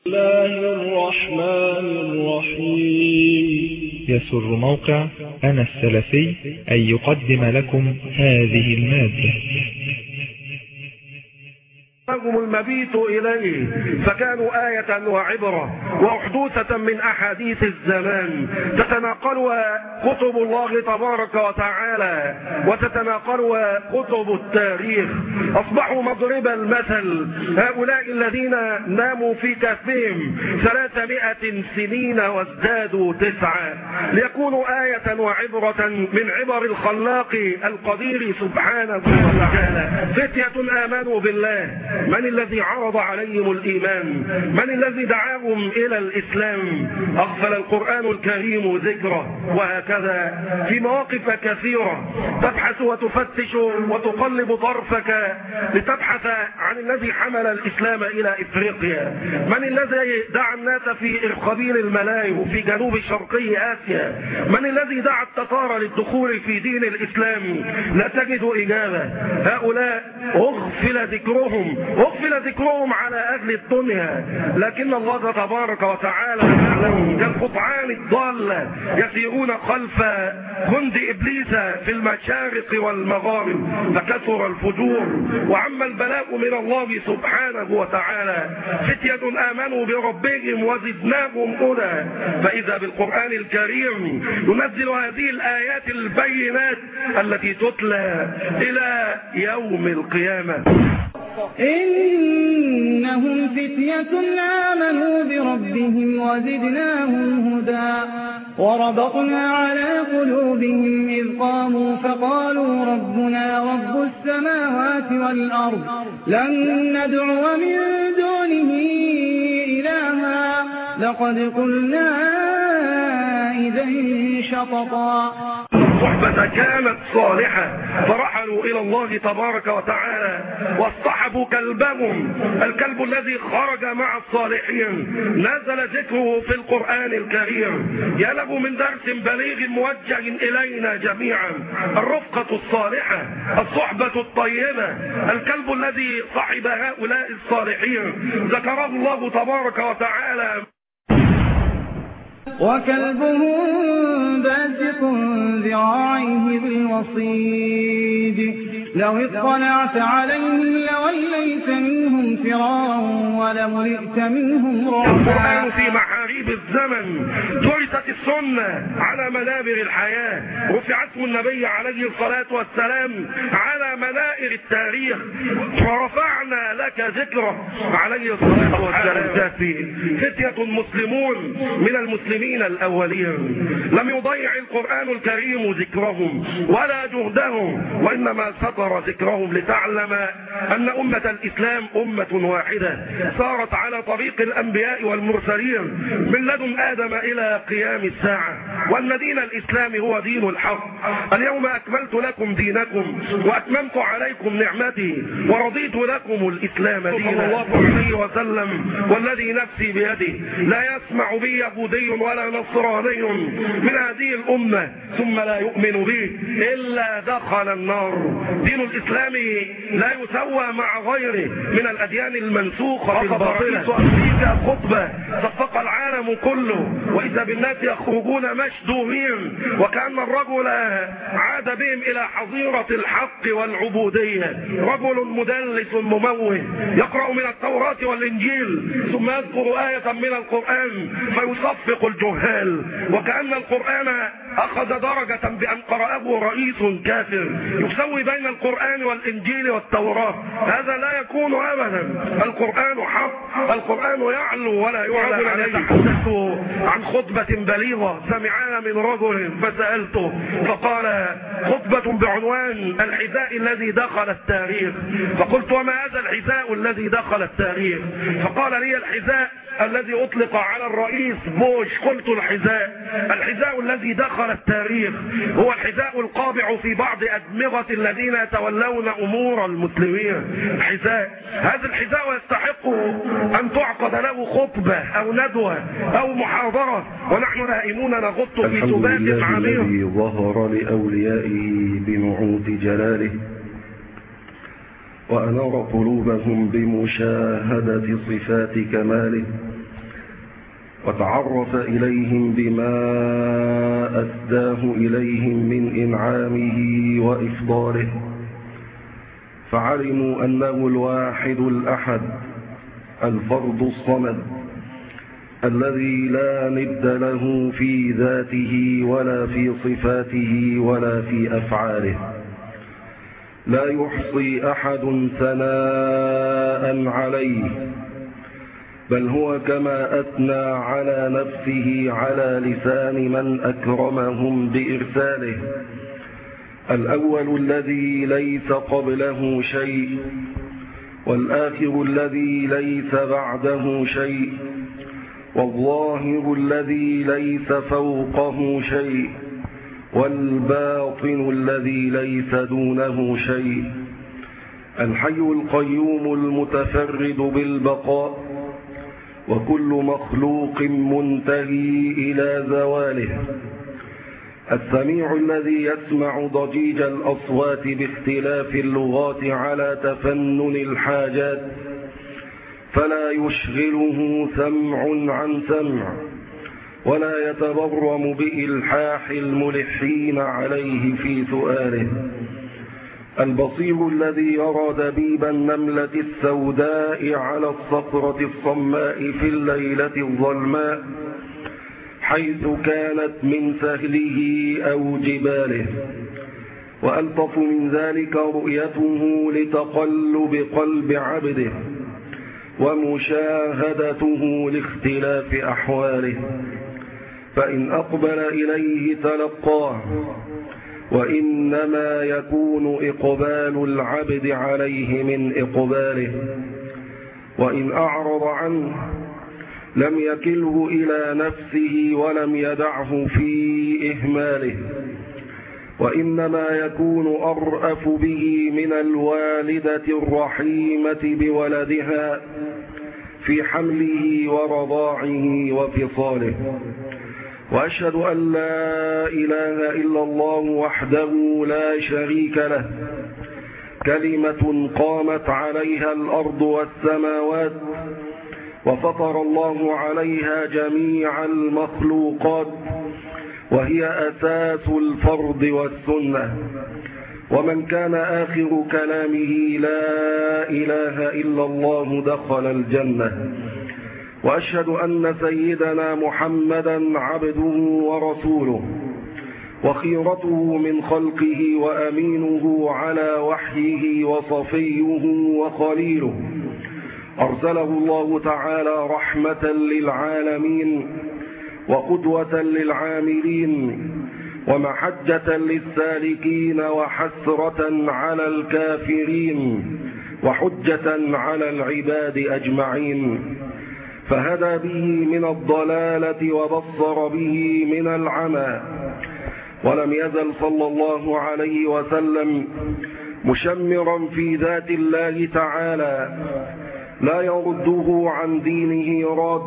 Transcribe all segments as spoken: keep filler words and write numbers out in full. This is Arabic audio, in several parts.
بسم الله الرحمن الرحيم. يسر موقع أنا السلفي أن يقدم لكم هذه المادة. لهم المبيت إليه فكانوا آية وعبرة وأحدوثة من أحاديث الزمان تتناقلها كتب الله تبارك وتعالى وتتناقلها كتب التاريخ. أصبحوا مضرب المثل هؤلاء الذين ناموا في كهفهم ثلاثمائة سنين وازدادوا تسعة ليكونوا آية وعبرة من عبر الخلاق القدير سبحانه وتعالى. فتية آمنوا بالله، من الذي عرض عليهم الإيمان؟ من الذي دعاهم إلى الإسلام؟ أغفل القرآن الكريم ذكره. وهكذا في مواقف كثيرة تبحث وتفتش وتقلب طرفك لتبحث عن الذي حمل الإسلام إلى إفريقيا، من الذي دعا الناس في إرخبيل الملايو في جنوب شرقي آسيا، من الذي دعا التتار للدخول في دين الإسلام؟ لا تجد إجابة. هؤلاء أغفل ذكرهم أغفل ذكرهم على أهل الدنيا، لكن الله تبارك وتعالى يعلم كالقطعان الضالة يسيرون خلف جند إبليس في المشارق والمغارب، فكثر الفجور وعم البلاء من الله سبحانه وتعالى. فتية آمنوا بربهم وزدناهم هدى. فإذا بالقرآن الكريم ينزل هذه الآيات البينات التي تتلى إلى يوم القيامة. إنهم فتية آمنوا بربهم وزدناهم هدى وربطنا على قلوبهم إذ قاموا فقالوا ربنا رب السماوات والأرض لن ندعو من دونه إلها لقد قلنا إذا شططا. الصحبة كانت صالحة فرحلوا إلى الله تبارك وتعالى واصطحبوا كلبهم، الكلب الذي خرج مع الصالحين نزل ذكره في القرآن الكريم. يلب من درس بليغ موجه إلينا جميعا الرفقة الصالحة، الصحبة الطيبة. الكلب الذي صحب هؤلاء الصالحين ذكره الله تبارك وتعالى وكلبهم باسط ذراعيه بالوصيد لو اطلعت عليهم لوليت منهم فرارا ولملئت منهم رعبا. القرآن في محاريب الزمن درست السنة على منابر الحياة، رفع اسم النبي عليه الصلاة والسلام على منائر التاريخ، ورفعنا لك ذكره عليه الصلاة والسلام. فتية مسلمون من المسلمين الأولين لم يضيع القرآن الكريم ذكرهم ولا جهدهم، وإنما سطر ذكرهم لتعلم أن أمة الإسلام أمة واحدة صارت على طريق الأنبياء والمرسلين من لدن آدم إلى قيام الساعة، وأن دين الإسلام هو دين الحق. اليوم أكملت لكم دينكم وأتممت عليكم نعمتي ورضيت لكم الإسلام دينا. صلى الله عليه وسلم والذي نفسي بيده لا يسمع بي يهودي ولا نصراني من هذه الأمة ثم لا يؤمن به إلا دخل النار. دين الإسلام لا يسوى مع غيره من الأديان المنسوخة الباطلة. أمريكا خطبة صفق العالم كله وإذا بالناس يخرجون مشدومين وكأن الرجل عاد بهم إلى حظيرة الحق والعبودية. رجل مدلس مموه يقرأ من التوراة والإنجيل ثم يذكر آية من القرآن فيصفق الجهال، وكأن القرآن أخذ درجة بأن قرأه رئيس كافر يسوي بين القرآن والإنجيل والتوراة. هذا لا يكون أبدا. القرآن حق، القرآن يعلو ولا يعلى عليه. تحدثت عن خطبة بليغة سمعها من رجل فسألته فقال خطبة بعنوان الحذاء الذي دخل التاريخ. فقلت وما هذا الحذاء الذي دخل التاريخ؟ فقال لي الحذاء الذي أطلق على الرئيس بوش. قلت الحذاء الحذاء الذي دخل التاريخ هو الحذاء القابع في بعض أدمغة الذين يتولون أمور المسلمين. حذاء هذا الحذاء يستحق أن تعقد له خطبة أو ندوة أو محاضرة ونحن نائمون نغط في سبات عميق. الذي ظهر لأوليائه بنعوت جلاله وأنار قلوبهم بمشاهدة صفات كماله وتعرف إليهم بما أسداه إليهم من إنعامه وإفضاله، فعلموا أنه الواحد الأحد الفرد الصمد الذي لا ند له في ذاته ولا في صفاته ولا في أفعاله، لا يحصي أحد ثناء عليه، بل هو كما أثنى على نفسه على لسان من أكرمهم بإرساله: الأول الذي ليس قبله شيء، والآخر الذي ليس بعده شيء، والظاهر الذي ليس فوقه شيء، والباطن الذي ليس دونه شيء، الحي القيوم المتفرد بالبقاء، وكل مخلوق منتهي إلى زواله، السميع الذي يسمع ضجيج الأصوات باختلاف اللغات على تفنن الحاجات، فلا يشغله سمع عن سمع، ولا يتبرم بإلحاح الملحين عليه في سؤاله، البصير الذي يرى دبيب النملة السوداء على الصخرة الصماء في الليلة الظلماء حيث كانت من سهله أو جباله، وألطف من ذلك رؤيته لتقلب قلب عبده ومشاهدته لاختلاف أحواله، فإن أقبل إليه تلقاه، وإنما يكون إقبال العبد عليه من إقباله، وإن أعرض عنه لم يكله إلى نفسه ولم يدعه في إهماله، وإنما يكون أرأف به من الوالدة الرحيمة بولدها في حمله ورضاعه وفصاله. وأشهد أن لا إله إلا الله وحده لا شريك له، كلمة قامت عليها الأرض والسماوات، وفطر الله عليها جميع المخلوقات، وهي أساس الفرض والسنة. ومن كان آخر كلامه لا إله إلا الله دخل الجنة. وأشهد أن سيدنا محمدا عبده ورسوله، وخيرته من خلقه وأمينه على وحيه وصفيه وخليله، أرسله الله تعالى رحمة للعالمين وقدوة للعاملين ومحجة للسالكين وحسرة على الكافرين وحجة على العباد أجمعين، فهدى به من الضلالة وبصر به من العمى. ولم يزل صلى الله عليه وسلم مشمرا في ذات الله تعالى، لا يرده عن دينه راد،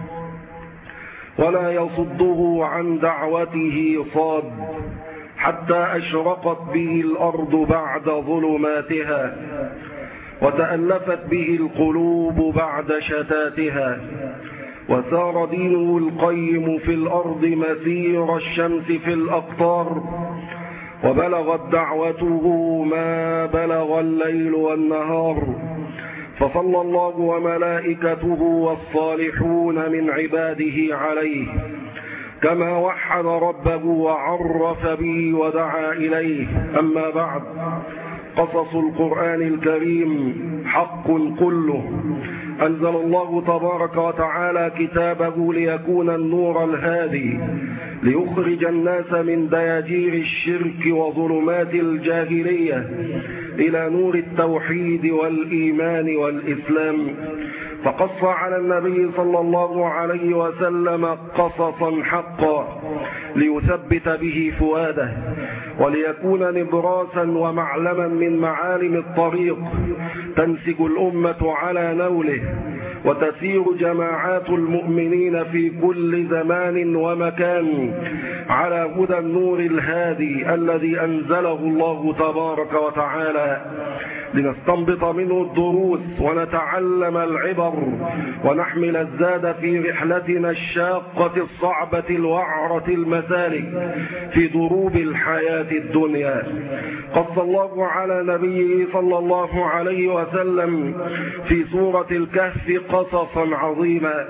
ولا يصده عن دعوته صاد، حتى أشرقت به الأرض بعد ظلماتها، وتألفت به القلوب بعد شتاتها، وسار دينه القيم في الأرض مسير الشمس في الأقطار، وبلغت دعوته ما بلغ الليل والنهار، فصلى الله وملائكته والصالحون من عباده عليه، كما وحد ربه وعرف به ودعا إليه. أما بعد، قصص القرآن الكريم حق كله. أنزل الله تبارك وتعالى كتابه ليكون النور الهادي، ليخرج الناس من دياجير الشرك وظلمات الجاهلية إلى نور التوحيد والإيمان والإسلام. فقص على النبي صلى الله عليه وسلم قصصا حقا ليثبت به فؤاده، وليكون نبراسا ومعلما من معالم الطريق تنسج الأمة على نوله، وتسير جماعات المؤمنين في كل زمان ومكان على هدى النور الهادي الذي أنزله الله تبارك وتعالى، لنستنبط منه الدروس ونتعلم العبر ونحمل الزاد في رحلتنا الشاقة الصعبة الوعرة المسالك في دروب الحياة الدنيا. قص الله على نبيه صلى الله عليه وسلم في سورة الكهف قصصا عظيما،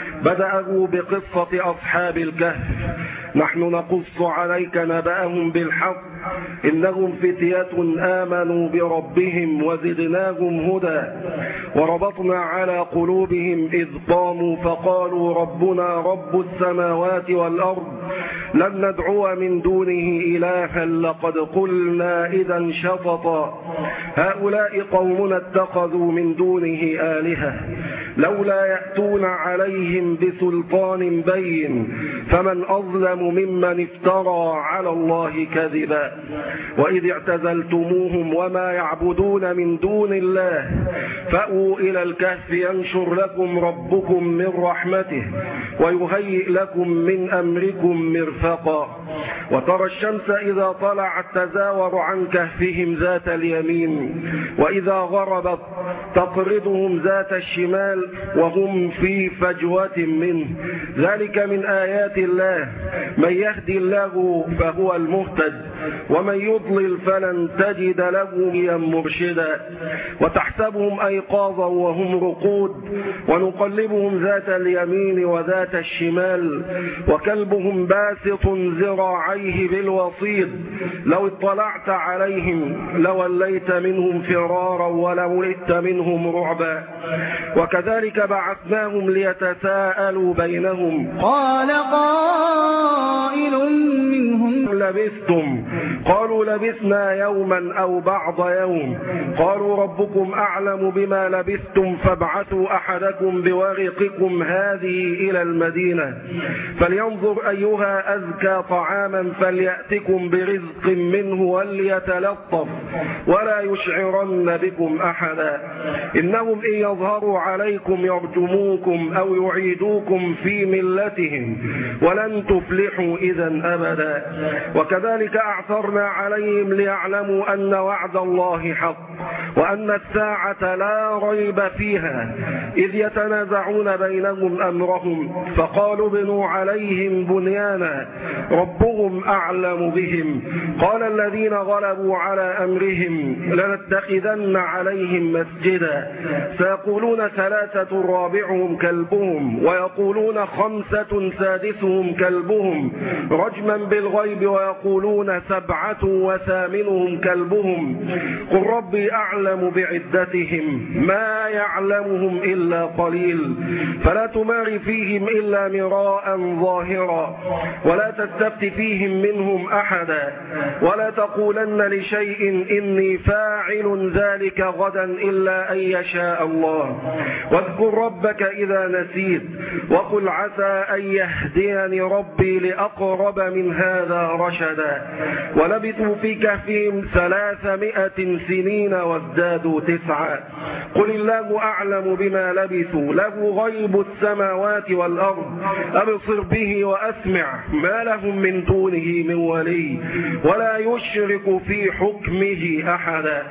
بدأه بقصة أصحاب الكهف. نحن نقص عليك نبأهم بالحق، إنهم فتية آمنوا بربهم وزدناهم هدى، وربطنا على قلوبهم إذ قاموا فقالوا ربنا رب السماوات والأرض لن ندعو من دونه إلها لقد قلنا إذا شططا، هؤلاء قومنا اتخذوا من دونه آلهة لولا يأتون عليهم بسلطان بين فمن أظلم ممن افترى على الله كذبا. وإذ اعتزلتموهم وما يعبدون من دون الله فأووا إلى الكهف ينشر لكم ربكم من رحمته ويهيئ لكم من أمركم مرفقا. وترى الشمس إذا طلعت تزاور عن كهفهم ذات اليمين وإذا غربت تقرضهم ذات الشمال وهم في فجوة منه، ذلك من آيات الله، من يهدي الله فهو المهتد ومن يضلل فلن تجد له مرشدا. وتحسبهم أيقاظا وهم رقود ونقلبهم ذات اليمين وذات الشمال وكلبهم باسط ذراعيه بالوصيد لو اطلعت عليهم لوليت منهم فرارا ولولئت منهم رعبا. وكذلك بعثناهم ليتساءلوا بينهم قال قائل منهم لبثتم قالوا لبثنا يوما أو بعض يوم قالوا ربكم أعلم بما لبثتم فابعثوا أحدكم بورقكم هذه إلى المدينة فلينظر أيها أزكى طعاما فليأتكم برزق منه وليتلطف ولا يشعرن بكم أحدا إنهم إن يظهروا عليكم يرجموكم أو يعيدوكم في ملتهم ولن تفلحوا إذا أبدا. وكذلك أعثرنا عليهم ليعلموا أن وعد الله حق وأن الساعة لا ريب فيها إذ يتنازعون بينهم أمرهم فقالوا بنوا عليهم بنيانا ربهم أعلم بهم قال الذين غلبوا على أمرهم لنتخذن عليهم مسجدا سيقولون ثلاثة رابعهم كلبهم ويقولون خمسة سادسهم كلبهم رجما بالغيب ويقولون سبعة وثامنهم كلبهم قل ربي أعلم بعدتهم ما يعلمهم إلا قليل فلا تمار فيهم إلا مراء ظاهرا ولا تستفت فيهم منهم أحدا ولا تقولن لشيء إني فاعل ذلك غدا إلا أن يشاء الله واذكر ربك إذا نسيت وقل عسى أن يهديني ربي لأقرب من هذا رشدا ولبثوا في كهفهم ثلاثمائة سنين وازدادوا تسعا قل الله أعلم بما لبثوا له غيب السماوات والأرض أبصر به وأسمع ما لهم من دونه من ولي ولا يشرك في حكمه أحدا.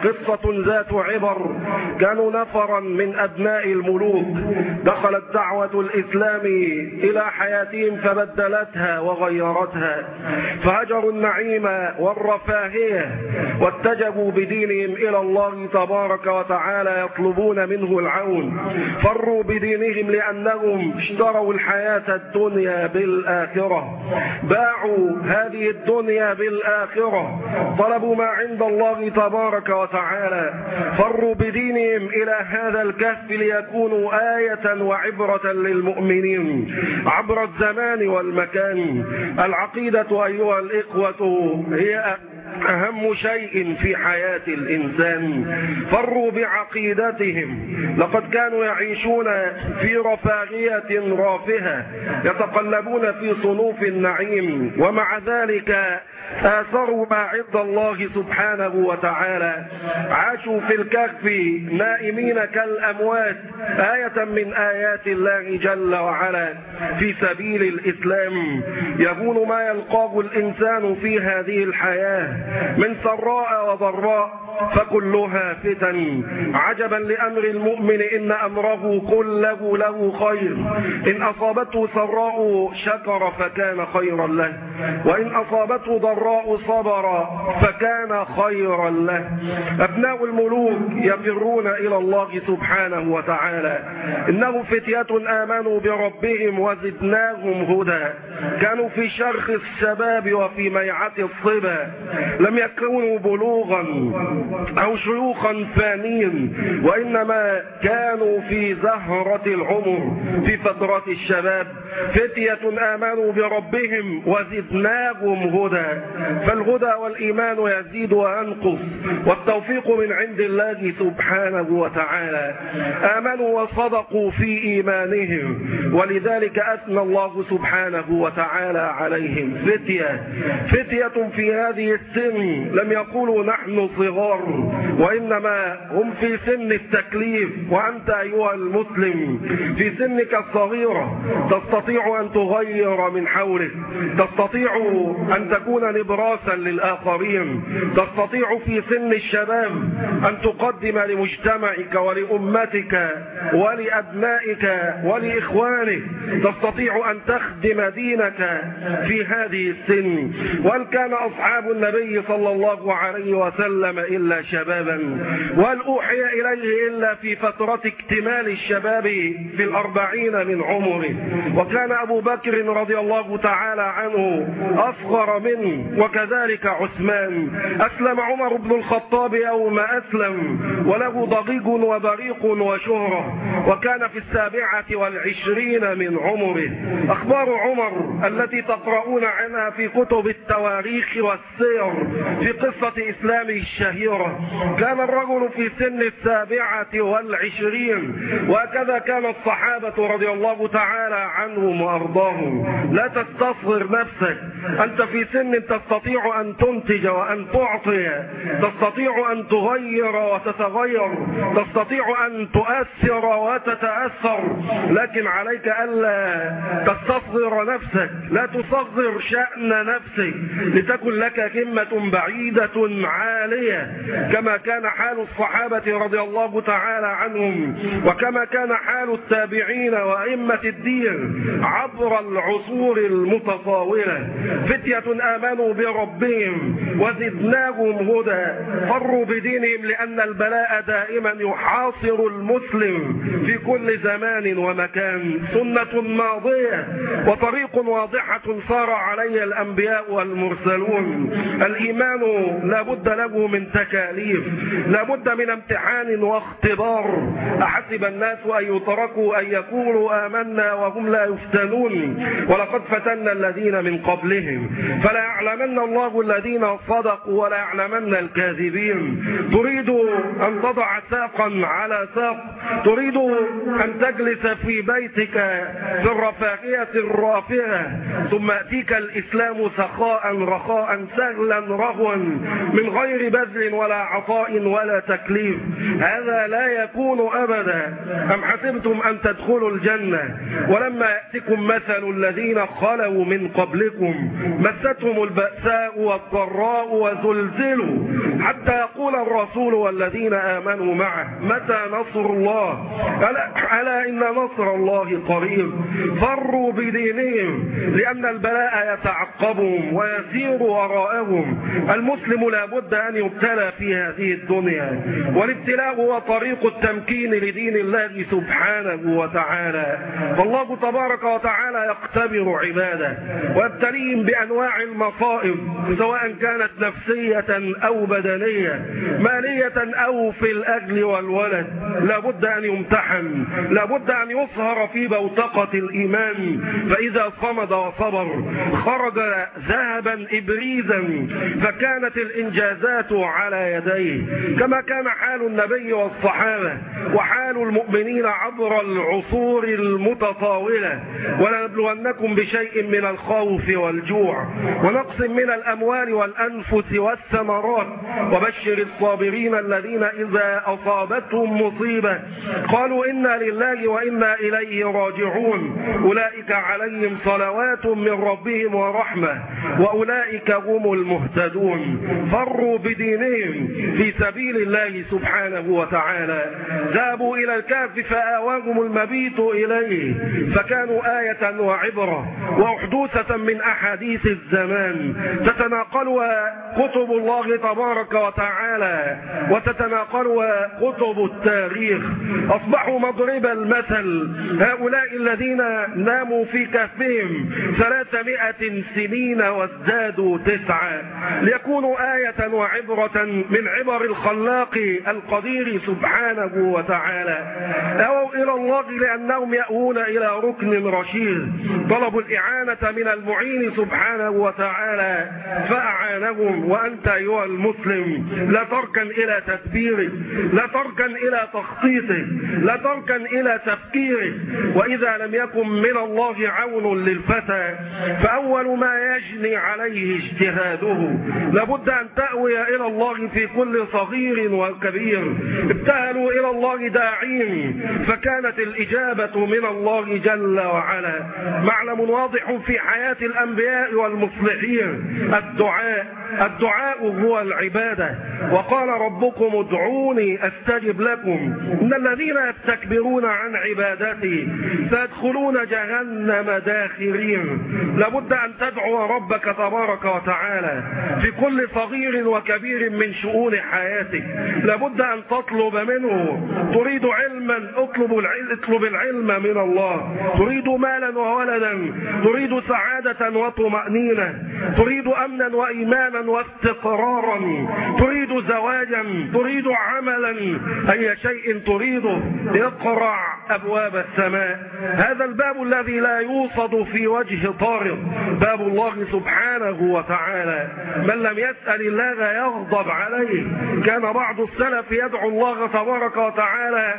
قصة ذات عبر. كانوا نفرا من أبناء الملوك دخلت دعوة الإسلام إلى حياتهم فبدلتها وغيرتها فهجروا النعيم والرفاهية واتجبوا بدينهم إلى الله تبارك وتعالى يطلبون منه العون فروا بدينهم لأنهم اشتروا الحياة الدنيا بالآخرة باعوا هذه الدنيا بالآخرة طلبوا ما عند الله تبارك وتعالى فروا بدينهم إلى هذا الكهف ليكونوا آية وعبرة للمؤمنين عبر الزمان والمكان. العقيدة أيها الإخوة هي أهم شيء في حياة الإنسان. فروا بعقيدتهم، لقد كانوا يعيشون في رفاهية رافهة، يتقلبون في صنوف النعيم، ومع ذلك آثروا ما عند الله سبحانه وتعالى. عاشوا في الكهف نائمين كالأموات، آية من آيات الله جل وعلا في سبيل الإسلام. يكون ما يلقاه الإنسان في هذه الحياة من سراء وضراء فكلها فتن. عجبا لأمر المؤمن إن أمره كله له خير، إن أصابته سراء شكر فكان خيرا له، وإن أصابته ضراء صبر فكان خيرا له. أبناء الملوك يفرون إلى الله سبحانه وتعالى. إنه فتية آمنوا بربهم وزدناهم هدى. كانوا في شرخ الشباب وفي ميعة الصبا، لم يكونوا بلوغا أو شيوخا فانين، وإنما كانوا في زهرة العمر في فترة الشباب. فتية آمنوا بربهم وزدناهم هدى. فالهدى والإيمان يزيد وينقص، والتوفيق من عند الله سبحانه وتعالى. آمنوا وصدقوا في إيمانهم، ولذلك أثنى الله سبحانه وتعالى عليهم. فتية فتية في هذه السن لم يقولوا نحن صغار، وإنما هم في سن التكليف. وأنت أيها المسلم في سنك الصغيرة تستطيع أن تغير من حولك، تستطيع أن تكون نبراسا للآخرين، تستطيع في سن الشباب أن تقدم لمجتمعك ولأمتك ولأبنائك ولإخوانك، تستطيع أن تخدم دينك في هذه السن. وهل كان أصحاب النبي صلى الله عليه وسلم إلا شبابا؟ وهل أوحي إليه إلا في فترة اكتمال الشباب في الأربعين من عمره؟ وكان أبو بكر رضي الله تعالى عنه أصغر منه، وكذلك عثمان. أسلم عمر بن الخطاب يوم أسلم وله ضجيج وبريق وشهرة، وكان في السابعة والعشرين من عمره. أخبار عمر التي تقرؤون عنها في كتب التواريخ والسير في قصة إسلامه الشهيرة. كان الرجل في سن السابعة والعشرين، وكذا كان الصحابة رضي الله تعالى عنهم وأرضاهم. لا تستصغر نفسك، أنت في سن تستطيع أن تنتج وأن تعطي، تستطيع أن تغير وتتغير، تستطيع أن تؤثر وتتأثر، لكن عليك ألا تستصغر نفسك، لا تصغر شأن نفسك، لتكن لك همة بعيدة عالية، كما كان حال الصحابة رضي الله تعالى عنهم، وكما كان حال التابعين وأئمة الدين عبر العصور المتطاولة. فتية آمنوا بربهم وزدناهم هدى. فروا بدينهم، لأن البلاء دائما يحاصر المسلم في كل زمان ومكان. سنة ماضية وطريق واضحة صار عليه الأنبياء والمرسلون. الإيمان لا بد له من تكاليف، لا بد من امتحان واختبار. أحسب الناس أن يتركوا أن يقولوا آمنا وهم لا يفتنون، ولقد فتنا الذين من قبلهم فلا يعلمن الله الذين صدقوا ولا يعلمن الكاذبين. تريد أن تضع ساقا على ساق، تريد أن تجلس في بيتك في الرفاهية الرافعة، ثم يأتيك الإسلام سخاء رخاء سهلا رهوا من غير بذل ولا عطاء ولا تكليف. هذا لا يكون أبدا. أم حسبتم أن تدخلوا الجنة ولما يأتكم مثل الذين خلوا من قبلكم مستهم البأساء والضراء وزلزلوا حتى يقول الرسول والذين آمنوا معه متى نصر الله؟ ألا, ألا إن نصر الله قريب. فروا بدينهم، لأن البلاء يتعقبهم ويسير وراءهم. المسلم لا بد أن يبتلى في هذه هذه الدنيا. والابتلاء هو طريق التمكين لدين الله سبحانه وتعالى. فالله تبارك وتعالى يختبر عباده ويبتليهم بأنواع المصائب، سواء كانت نفسية أو بدنية، مالية أو في الأجل والولد. لابد أن يمتحن، لابد أن يصهر في بوتقة الإيمان، فإذا صمد وصبر خرج ذهبا إبريزا، فكانت الإنجازات على يديه، كما كان حال النبي والصحابة وحال المؤمنين عبر العصور المتطاولة. ولنبلونكم بشيء من الخوف والجوع ونقص من الأموال والأنفس والثمرات وبشر الصابرين الذين إذا أصابتهم مصيبة قالوا إنا لله وإنا إليه راجعون أولئك عليهم صلوات من ربهم ورحمة وأولئك هم المهتدون. فروا بدينهم في سبيل الله سبحانه وتعالى. ذهبوا إلى الكهف فآواهم المبيت إليه، فكانوا آية وعبرة وأحدوثة من أحاديث الزمان تتناقلها كتب الله تبارك وتعالى وتتناقلها كتب التاريخ. أصبحوا مضرب المثل هؤلاء الذين ناموا في كهفهم ثلاثمائة سنين وازدادوا تسعة، ليكونوا آية وعبرة من عبر الخلاق القدير سبحانه وتعالى. أووا إلى الله لأنهم يأوون إلى ركن رشيد، طلبوا الإعانة من المعين سبحانه وتعالى فأعانهم. وأنت أيها المسلم لا تركن إلى تدبيره، لا تركن إلى تخطيطه، لا تركن إلى تفكيره. وإذا لم يكن من الله عون للفتى فأول ما يجني عليه اجتهاده. لابد أن تأوي إلى الله في كل صغير وكبير. ابتهلوا إلى الله داعين فكانت الإجابة من الله جل وعلا. معلم واضح في حياة الأنبياء والمصلحين الدعاء. الدعاء هو العبادة. وقال ربكم ادعوني أستجب لكم إن الذين يستكبرون عن عبادتي سيدخلون جهنم داخرين. لابد أن تدعو ربك تبارك وتعالى في كل صغير وكبير من شؤون حياتك. لابد أن تطلب منه. تريد علما اطلب العلم, اطلب العلم من الله. تريد مالا وولدا، تريد سعادة وطمأنينة، تريد أمنا وإيمانا واستقرارا، تريد زواجا، تريد عملا، أي شيء تريده اقرع أبواب السماء. هذا الباب الذي لا يوصد في وجه طارق، باب الله سبحانه وتعالى. من لم يسأل الله يغضب عليه. كان بعض السلف يدعو الله تبارك وتعالى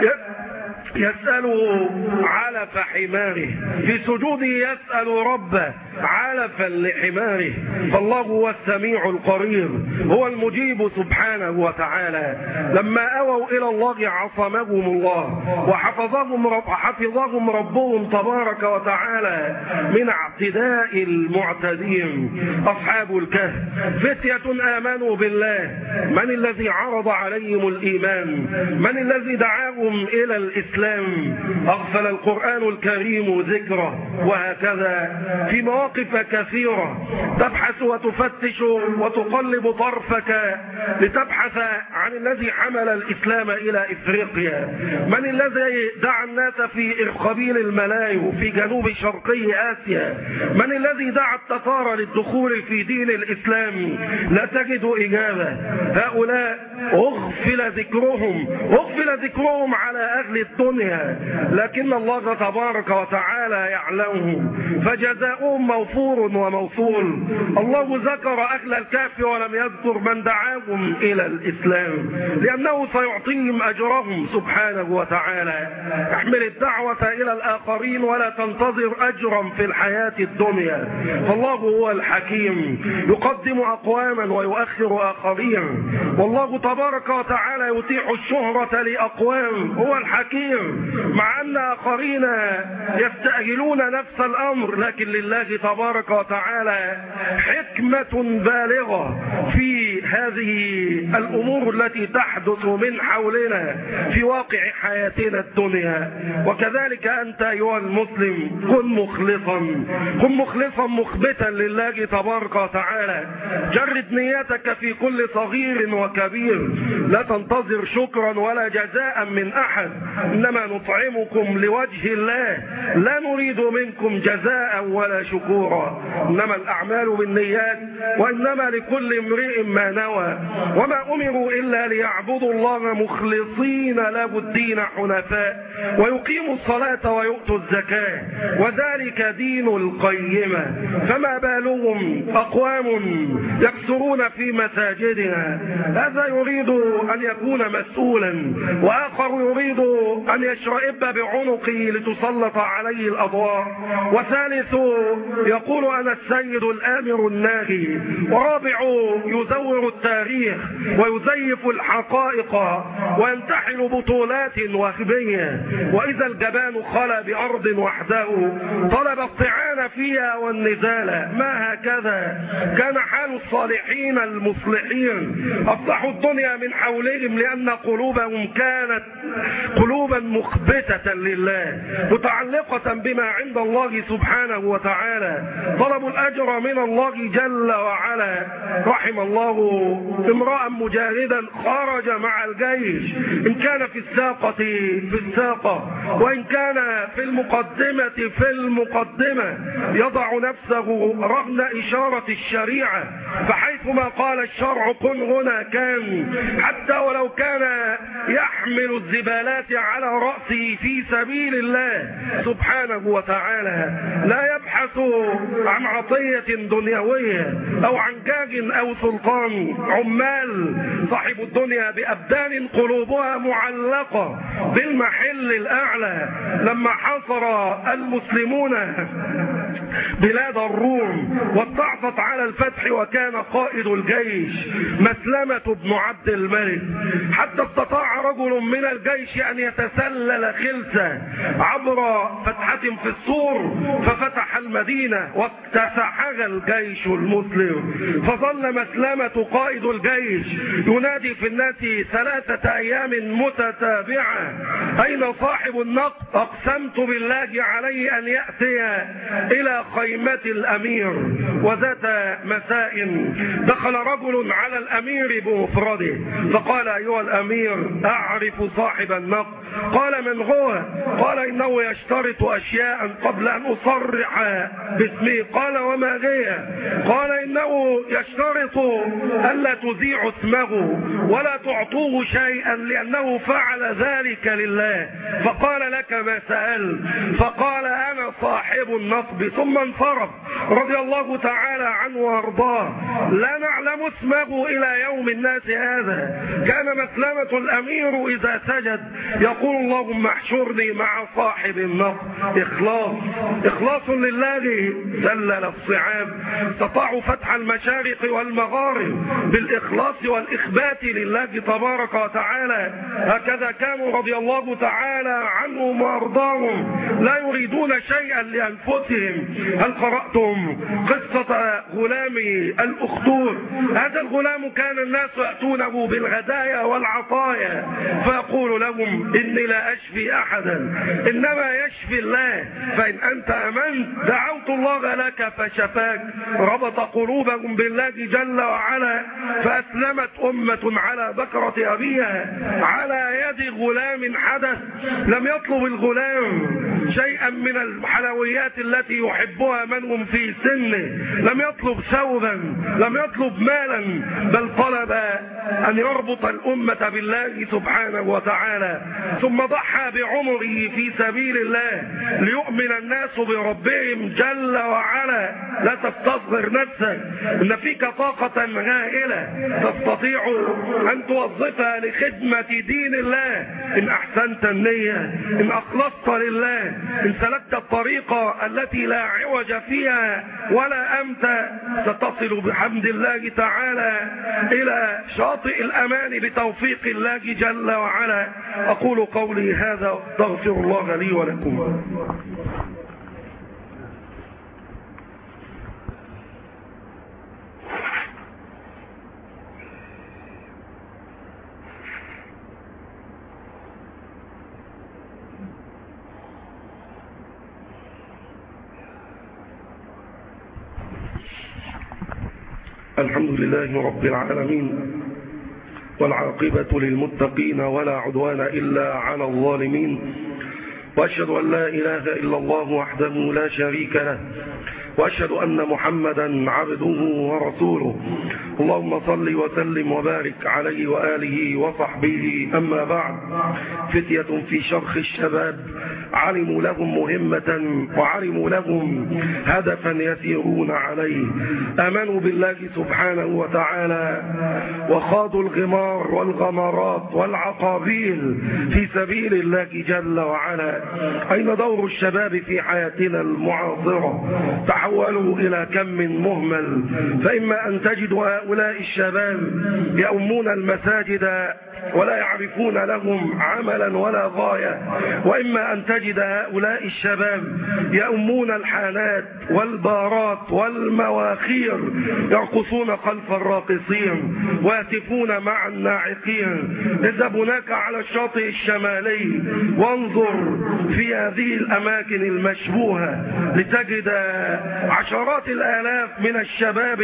يسأله علف حماره، في سجوده يسأل ربه علفا لحماره. فالله هو السميع القريب، هو المجيب سبحانه وتعالى. لما أووا إلى الله عصمهم الله وحفظهم رب حفظهم ربهم تبارك وتعالى من اعتداء المعتدين. أصحاب الكهف فتية آمنوا بالله. من الذي عرض عليهم الإيمان؟ من الذي دعاهم إلى الإسلام؟ أغفل القرآن الكريم ذكره. وهكذا في مواقف كثيرة تبحث وتفتش وتقلب طرفك لتبحث عن الذي حمل الإسلام إلى إفريقيا. من الذي دعا الناس في قبيل الملايو في جنوب شرقي آسيا؟ من الذي دعا التتار للدخول في دين الإسلام؟ لا تجد إجابة. هؤلاء أغفل ذكرهم، أغفل ذكرهم على أهل الدنيا، لكن الله تبارك وتعالى يعلمهم فجزاؤهم موفور وموصول. الله ذكر أهل الكهف ولم يذكر من دعاهم إلى الإسلام، لأنه سيعطيهم أجرهم سبحانه وتعالى. احمل الدعوة إلى الآخرين ولا تنتظر أجرا في الحياة الدنيا. فالله هو الحكيم، يقدم أقواما ويؤخر آخرين. والله تبارك وتعالى يتيح الشهرة لأقوام. هو الحكيم كبير، مع أن آخرين يستأجلون نفس الأمر، لكن لله تبارك وتعالى حكمة بالغة في هذه الأمور التي تحدث من حولنا في واقع حياتنا الدنيا. وكذلك أنت أيها المسلم كن مخلصا، كن مخلصا مخبتا لله تبارك وتعالى. جرد نيتك في كل صغير وكبير، لا تنتظر شكرا ولا جزاء من أحد، إنما نطعمكم لوجه الله لا نريد منكم جزاء ولا شكورا، إنما الأعمال بالنيات وإنما لكل امرئ ما نوى، وما أمروا إلا ليعبدوا الله مخلصين له الدين حنفاء ويقيموا الصلاة ويؤتوا الزكاة وذلك دين القيمة. فما بالهم أقوام يكثرون في مساجدها، هذا يريد أن يكون مسؤولا وآخر يريد أن يشرئب بعنقه لتسلط عليه الأضواء، وثالث يقول أنا السيد الآمر الناهي، ورابع يزور التاريخ ويزيف الحقائق وينتحل بطولات وهمية، وإذا الجبان خلى بأرض وحده طلب الطعان فيها والنزال. ما هكذا كان حال الصالحين المصلحين، أصلحوا الدنيا من حولهم لأن قلوبهم كانت قلوبا مخبتة لله متعلقة بما عند الله سبحانه وتعالى، طلبوا الأجر من الله جل وعلا. رحم الله امرأ مجاهدا خرج مع الجيش، إن كان في الساقة في الساقة وإن كان في المقدمة في المقدمة، يضع نفسه رغم إشارة الشريعة، فحيثما قال الشرع كن هنا كان، حتى ولو كان يحمل الزبالات على رأسه في سبيل الله سبحانه وتعالى، لا يبحث عن عطية دنيوية أو عن جاج أو سلطان. عمال صاحب الدنيا بأبدان قلوبها معلقة بالمحل الأعلى. لما حاصر المسلمون بلاد الروم واستعصت على الفتح وكان قائد الجيش مسلمة بن عبد الملك، حتى استطاع رجل من الجيش أن يتسلل خلسة عبر فتحة في السور ففتح المدينة واكتسحها الجيش المسلم، فظل مسلمة قائد الجيش ينادي في الناس ثلاثة أيام متتابعة أين صاحب النقد؟ أقسمت بالله عليه أن يأتي إلى خيمة الأمير. وذات مساء دخل رجل على الأمير بمفرده فقال أيها الأمير أعرف صاحب النقد. قال من هو؟ قال إنه يشترط أشياء قبل أن أصرح باسمه. قال وما هي؟ قال إنه يشترط ألا تذيع اسمه ولا تعطوه شيئا لأنه فعل ذلك لله. فقال لك ما سأل؟ فقال أنا صاحب النصب. ثم انصرف رضي الله تعالى عنه وارضاه. لا نعلم اسمه إلى يوم الناس هذا. كان مسلمة الأمير إذا سجد يقول اللهم احشرني مع صاحب النصب. إخلاص إخلاص لله زلل الصعاب. استطاعوا فتح المشارق والمغارب بالإخلاص والإخبات لله تبارك وتعالى. هكذا كانوا رضي الله تعالى عنهم وأرضاهم لا يريدون شيئا لأنفسهم. هل قرأتم قصة غلام الأخدود؟ هذا الغلام كان الناس يأتونه بالهدايا والعطايا فيقول لهم إني لا أشفي أحدا إنما يشفي الله، فإن أنت أمنت دعوت الله لك فشفاك. ربط قلوبهم بالله جل وعلا فأسلمت أمة على بكرة أبيها على يد غلام حدث. لم يطلب الغلام شيئا من الحلويات التي يحبها من هم في سنه، لم يطلب ثوبا، لم يطلب مالا، بل طلب أن يربط الأمة بالله سبحانه وتعالى. ثم ضحى بعمره في سبيل الله ليؤمن الناس بربهم جل وعلا. لا تستصغر نفسك، إن فيك طاقة هائلة تستطيع أن توظفها لخدمة دين الله إن أحسنت النية، إن أخلصت لله، إن سلكت الطريقة التي لا عوج فيها ولا أمت، ستصل بحمد الله تعالى إلى شاطئ شاطئ الأمان بتوفيق الله جل وعلا. أقول قولي هذا واستغفر الله لي ولكم. الحمد لله رب العالمين، والعاقبة للمتقين ولا عدوان إلا على الظالمين، وأشهد أن لا إله إلا الله وحده لا شريك له، وأشهد أن محمدا عبده ورسوله. اللهم صل وسلم وبارك عليه وآله وصحبه. أما بعد، فتية في شرخ الشباب علموا لهم مهمة وعلموا لهم هدفا يسيرون عليه، آمنوا بالله سبحانه وتعالى وخاضوا الغمار والغمرات والعقابيل في سبيل الله جل وعلا. أين دور الشباب في حياتنا المعاصرة؟ تحولوا إلى كم من مهمل، فإما أن تجدوا هؤلاء الشباب يؤمون المساجد ولا يعرفون لهم عملا ولا غاية، وإما أن تجد هؤلاء الشباب يؤمون الحانات والبارات والمواخير، يرقصون خلف الراقصين ويهتفون مع الناعقين. اذهب هناك على الشاطئ الشمالي وانظر في هذه الأماكن المشبوهة لتجد عشرات الآلاف من الشباب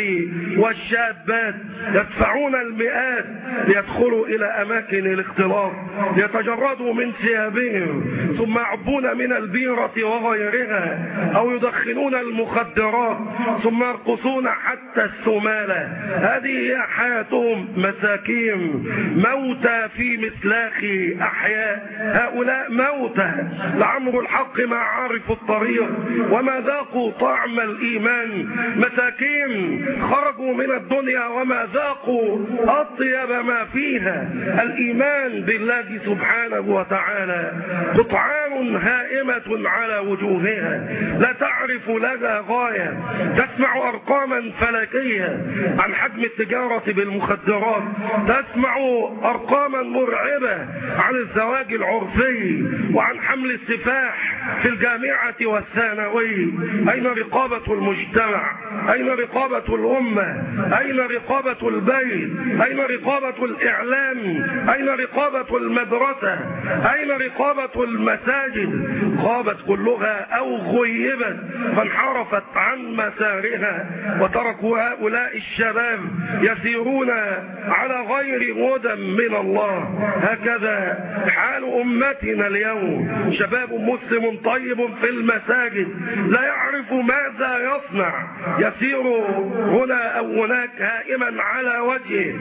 والشابات يدفعون المئات ليدخلوا إلى أماكن الاختلاط، يتجردوا من ثيابهم ثم يعبون من البيرة وغيرها، أو يدخنون المخدرات ثم يرقصون حتى السمالة. هذه هي حياتهم، مساكين موتى في مسلاخ أحياء. هؤلاء موتى لعمر الحق ما عرفوا الطريق وما ذاقوا طعم الإيمان، مساكين خرجوا من الدنيا وما ذاقوا أطيب ما فيها، الإيمان بالله سبحانه وتعالى. قطعان هائمة على وجوهها لا تعرف لها غاية، تسمع أرقاما فلكية عن حجم التجارة بالمخدرات، تسمع أرقاما مرعبة عن الزواج العرفي وعن حمل السفاح في الجامعة والثانوي. أين رقابة المجتمع؟ أين رقابة الأمة؟ أين رقابة البيت؟ أين رقابة الإعلام؟ أين رقابة المدرسة؟ أين رقابة المساجد؟ غابت كلها أو غيبت فانحرفت عن مسارها، وتركوا هؤلاء الشباب يسيرون على غير هدى من الله. هكذا حال أمتنا اليوم، شباب مسلم طيب في المساجد لا يعرف ماذا يصنع، يسير هنا أو هناك هائما على وجهه،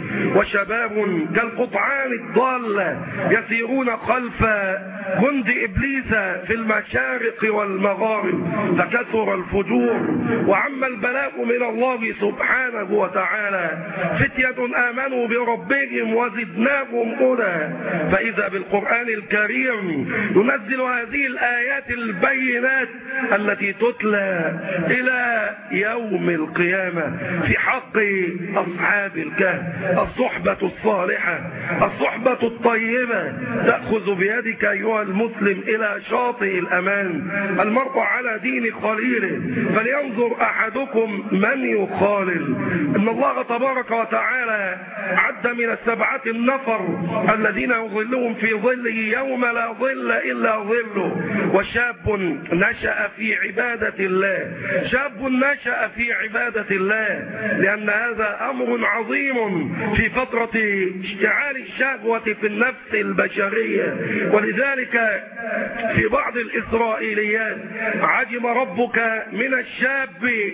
وشباب كالقطعان الضالة يسيرون خلف جند إبليس في المشارق والمغارب. فكثر الفجور وعم البلاء من الله سبحانه وتعالى. فتية آمنوا بربهم وزدناهم هدى. فإذا بالقرآن الكريم ينزل هذه الآيات البينات التي تتلى إلى يوم القيامة في حق أصحاب الكهف. الصحبة الصالحة، الصحبة الطيبة تأخذ بيدك أيها المسلم إلى شاطئ الأمان. المرء على دين خليله فلينظر أحدكم من يخالل. إن الله تبارك وتعالى عد من السبعة النفر الذين يظلهم في ظله يوم لا ظل إلا ظله. وشاب نشأ في عبادة الله، شاب نشأ في عبادة الله، لأن هذا أمر عظيم في فترة اشتعال الشهوة في النفس البشرية. ولذلك في بعض الإسرائيليات عجب ربك من الشاب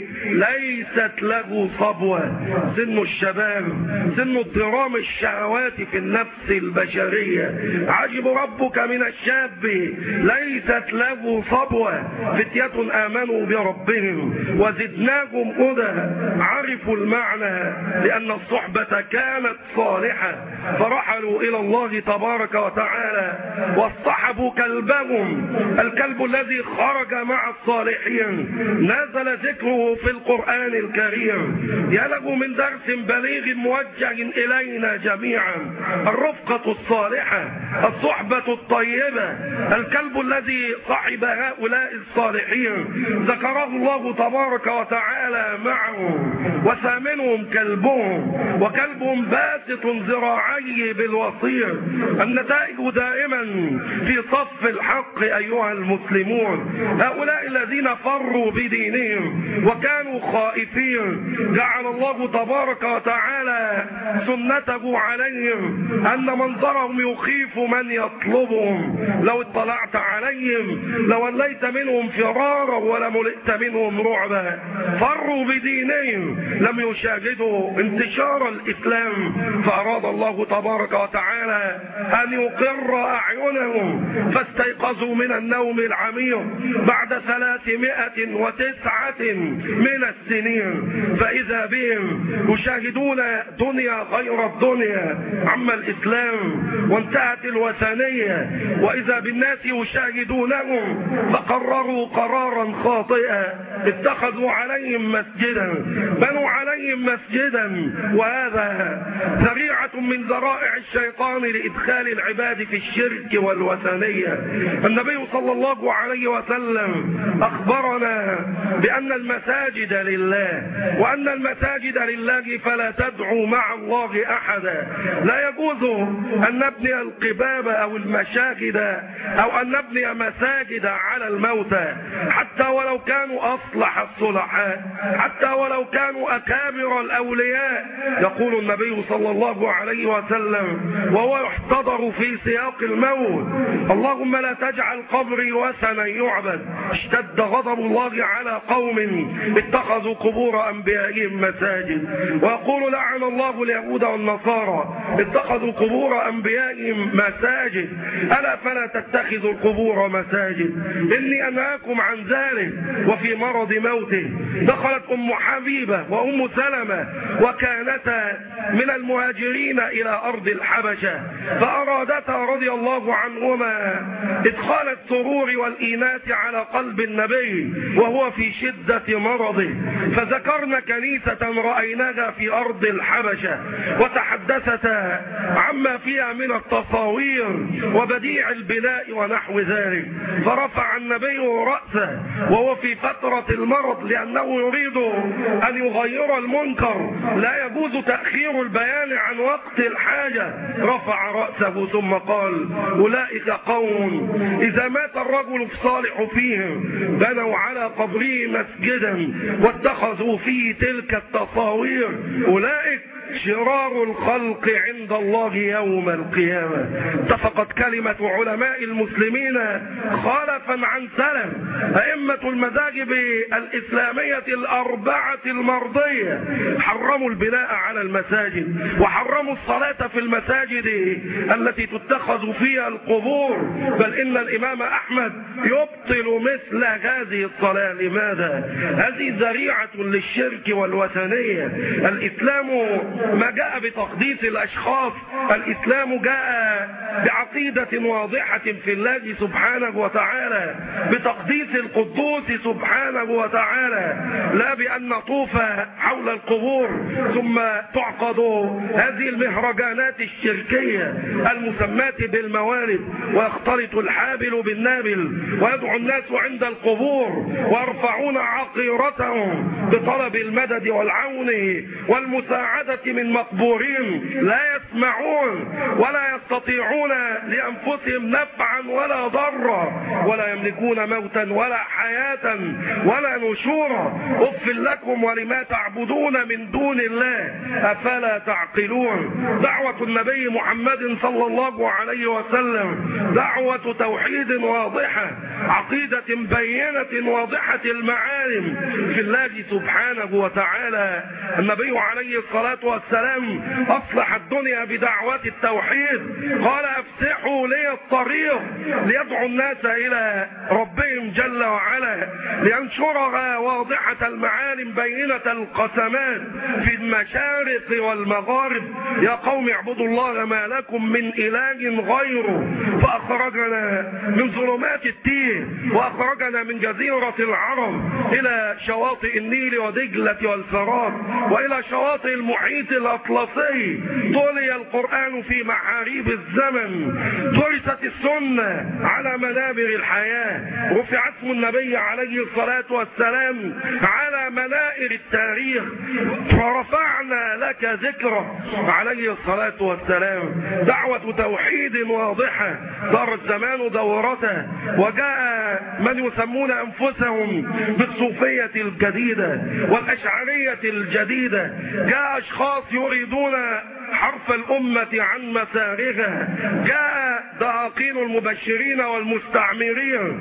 ليست له صبوة. سن الشباب سن اضطرام الشهوات في النفس البشرية. عجب ربك من الشاب ليست له صبوة. فتية آمنوا بربهم وزدناهم هدى. عرفوا المعنى لأن الصحبة كانت صالحة فرحلوا إلى الله تبارك وتعالى واصطحبوا كلبهم منهم الكلب الذي خرج مع الصالحين نزل ذكره في القرآن الكريم. يلغ من درس بليغ موجه إلينا جميعا الرفقة الصالحة، الصحبة الطيبة، الكلب الذي صحب هؤلاء الصالحين ذكره الله تبارك وتعالى معهم، وثامنهم كلبهم، وكلبهم باسط ذراعيه بالوصير. النتائج دائما في صف الحق أيها المسلمون. هؤلاء الذين فروا بدينهم وكانوا خائفين جعل الله تبارك وتعالى سنته عليهم أن منظرهم يخيف من يطلبهم. لو اطلعت عليهم لوليت منهم فرارا ولملئت منهم رعبا. فروا بدينهم، لم يشاهدوا انتشار الإسلام، فأراد الله تبارك وتعالى أن يقر أعينهم فاستيقظوا من النوم العميق بعد ثلاثمائة وتسعة من السنين، فإذا بهم يشاهدون دنيا غير الدنيا، عم الإسلام وانتهت الوثنية، وإذا بالناس يشاهدونهم فقرروا قرارا خاطئا، اتخذوا عليهم مسجدا، بنوا عليهم مسجدا، وهذا ذريعة من ذرائع الشيطان لإدخال العباد في الشرك والوثنية. النبي صلى الله عليه وسلم أخبرنا بأن المساجد لله، وأن المساجد لله فلا تدعوا مع الله أحدا. لا يجوز أن نبني القباب أو المشاهد أو أن نبني مساجد على الموتى، حتى ولو كانوا أصلح الصلحاء، حتى ولو كانوا أكابر الأولياء. يقول النبي صلى الله عليه وسلم وهو يحتضر في سياق الموت: اللهم لا تجعل قبري وثنا يعبد. اشتد غضب الله على قوم اتخذوا قبور أنبيائهم مساجد. ويقول: لعن الله اليهود والنصارى اتخذوا قبور أنبيائهم مساجد. ألا فلا تتخذوا القبور مساجد، إني أنهاكم عن ذلك. وفي مرض موته دخلت أم حبيبة وأم سلمة وكانتا من المهاجرين إلى أرض الحبشة، فأرادتا رضي الله عنهما إدخال السرور والإيناس على قلب النبي وهو في شدة مرضه، فذكرن كنيسة رأيناها في أرض الحبشة وتحدثتا عما فيها من التصاوير وبديع البناء ونحو ذلك. فرفع النبي رأسه وهو في فترة المرض لأنه يريد أن يغير المنكر، لا يجوز تأخير البيان عن وقت الحاجة. رفع رأسه ثم قال: أولئك قوم إذا مات الرجل الصالح فيهم بنوا على قبره مسجدا واتخذوا فيه تلك التصاوير، أولئك شرار الخلق عند الله يوم القيامة. اتفقت كلمة علماء المسلمين خالفا عن سلف. أئمة المذاهب الإسلامية الأربعة المرضية حرموا البناء على المساجد، وحرموا الصلاة في المساجد التي تتخذ فيها القبور، بل إن الإمام أحمد يبطل مثل هذه الصلاة. لماذا؟ هذه ذريعة للشرك والوثنية. الإسلام ما جاء بتقديس الأشخاص، الإسلام جاء بعقيدة واضحة في الله سبحانه وتعالى، بتقديس القدوس سبحانه وتعالى، لا بأن نطوف حول القبور ثم تعقد هذه المهرجانات الشركية المسماة بالموالد، ويختلط الحابل بالنابل ويدعو الناس عند القبور ويرفعون عقيرتهم بطلب المدد والعون والمساعدة من مقبورين لا يسمعون ولا يستطيعون لأنفسهم نفعا ولا ضرا، ولا يملكون موتا ولا حياة ولا نشورا. أف لكم ولما تعبدون من دون الله أفلا تعقلون. دعوة النبي محمد صلى الله عليه وسلم دعوة توحيد واضحة، عقيدة بينة واضحة المعالم في الله سبحانه وتعالى. النبي عليه الصلاة والسلام والسلام أصلح الدنيا بدعوة التوحيد، قال افسحوا لي الطريق ليدعو الناس إلى ربهم جل وعلا، لينشرها واضحة المعالم بينة القسمات في المشارق والمغارب. يا قوم اعبدوا الله ما لكم من إله غيره، فأخرجنا من ظلمات التيه وأخرجنا من جزيرة العرب إلى شواطئ النيل ودجلة والفرات وإلى شواطئ المحيط الأطلسي. تولي القرآن في محاريب الزمن، درست السنة على منابر الحياة، رفع اسم النبي عليه الصلاة والسلام على منائر التاريخ، ورفعنا لك ذكره عليه الصلاة والسلام. دعوة توحيد واضحة دار الزمان دورته، وجاء من يسمون أنفسهم بالصوفية الجديدة والأشعرية الجديدة، جاء أشخاص يريدون حرف الأمة عن مسارها، جاء دعاقين المبشرين والمستعمرين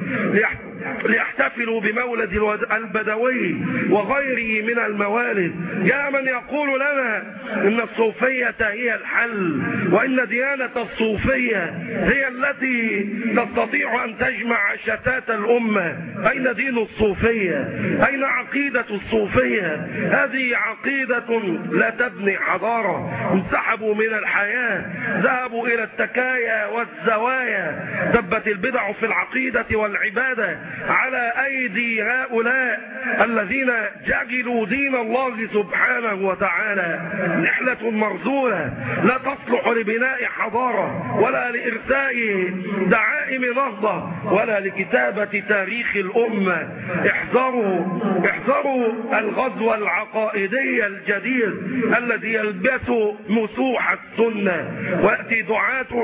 ليحتفلوا بمولد البدوي وغيره من الموالد، جاء من يقول لنا إن الصوفية هي الحل، وإن ديانة الصوفية هي التي تستطيع أن تجمع شتات الأمة. أين دين الصوفية؟ أين عقيدة الصوفية؟ هذه عقيدة لا تبني حضارة. انسحبوا من الحياة، ذهبوا إلى التكايا والزوايا، دبت البدع في العقيدة والعبادة على أيدي هؤلاء الذين جعلوا دين الله سبحانه وتعالى نحلة مرذولة لا تصلح لبناء حضارة ولا لإرساء دعائم نهضة ولا لكتابة تاريخ الأمة. احذروا احذروا الغزو العقائدي الجديد الذي يلبس مسوح السنة، ويأتي دعاة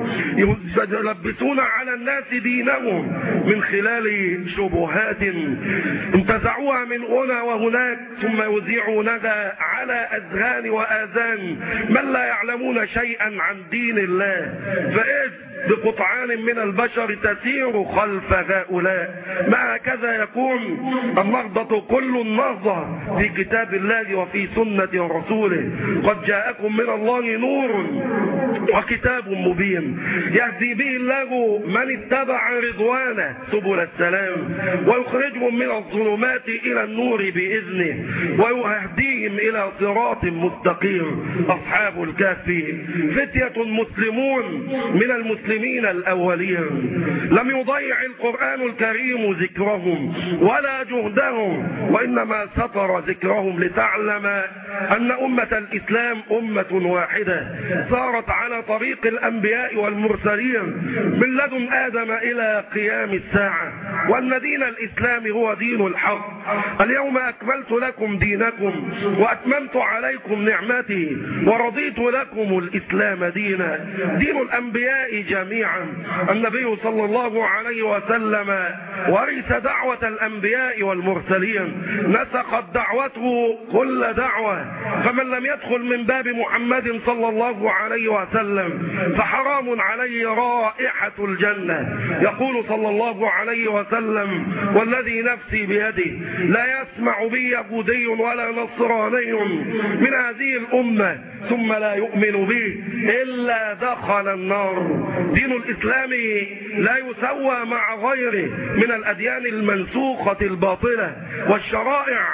يلبسون على الناس دينهم من خلال شبهات انتزعوها من هنا وهناك، ثم يذيعونها على أذهان وآذان من لا يعلمون شيئا عن دين الله، فإذ بقطعان من البشر تسير خلف هؤلاء. ما هكذا يكون النهضة كل النهضة في كتاب الله وفي سنة رسوله. قد جاءكم من الله نور وكتاب مبين يهدي به الله من اتبع رضوانه سبل السلام، ويخرجهم من الظلمات إلى النور بإذنه، ويهديهم إلى صراط مستقيم. أصحاب الكهف فتية مسلمون من المسلمين الأولين، لم يضيع القرآن الكريم ذكرهم ولا جهدهم، وإنما سطر ذكرهم لتعلم أن أمة الإسلام أمة واحدة صارت على طريق الأنبياء والمرسلين من لدن آدم إلى قيام الساعة، وأن دين الإسلام هو دين الحق. اليوم أكملت لكم دينكم وأتممت عليكم نعمتي ورضيت لكم الإسلام دينا. دين الأنبياء جميعا. النبي صلى الله عليه وسلم ورث دعوة الأنبياء والمرسلين، نسقت دعوته كل دعوة، فمن لم يدخل من باب محمد صلى الله عليه وسلم فحرام عليه رائحة الجنة. يقول صلى الله عليه وسلم والذي نفسي بيده لا يسمع بي يهودي ولا نصراني من هذه الأمة ثم لا يؤمن به إلا دخل النار. دين الإسلام لا يسوى مع غيره من الأديان المنسوخة الباطلة والشرائع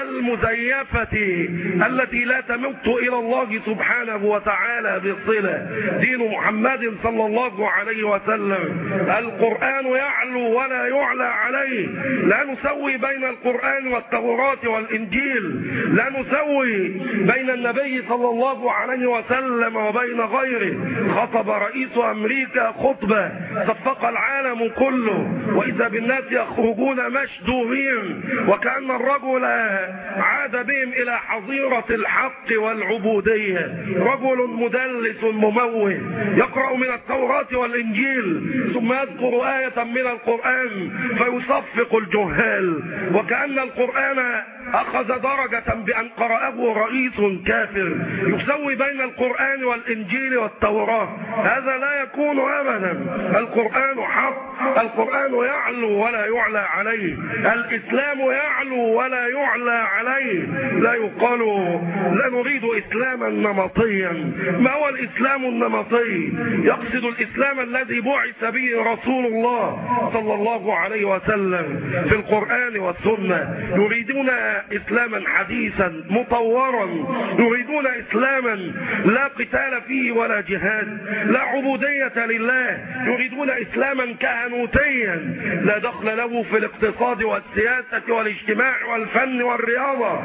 المزيفة التي لا تمت إلى الله سبحانه وتعالى بالصلة. دين محمد صلى الله عليه وسلم القرآن يعلو ولا يعلى عليه، لا نسوي بين القرآن والتوراة والإنجيل، لا نسوي بين النبي صلى الله عليه وسلم وبين غيره. خطب رئيس أمريكا خطبة صفق العالم كله، وإذا بالناس يخرجون مشدومين وكأن الرجل عاد بهم إلى حظيرة الحق والعبودية. رجل مدلس مموه يقرأ من التوراة والإنجيل ثم يذكر آية من القرآن فيصفق الجهال، وكأن القرآن أخذ درجة بأن قرأه رئيس كافر. يسوي بين القرآن والإنجيل والتوراة، هذا لا يكون أبدا. القرآن حق، القرآن يعلو ولا يعلى عليه، الإسلام يعلو ولا يعلى وتعالى عليه. لا يقال لا نريد إسلاما نمطيا. ما هو الإسلام النمطي؟ يقصد الإسلام الذي بعث به رسول الله صلى الله عليه وسلم في القرآن والسنة. يريدون إسلاما حديثا مطورا، يريدون إسلاما لا قتال فيه ولا جهاد، لا عبودية لله، يريدون إسلاما كهنوتيا لا دخل له في الاقتصاد والسياسة والاجتماع والفن والرياضة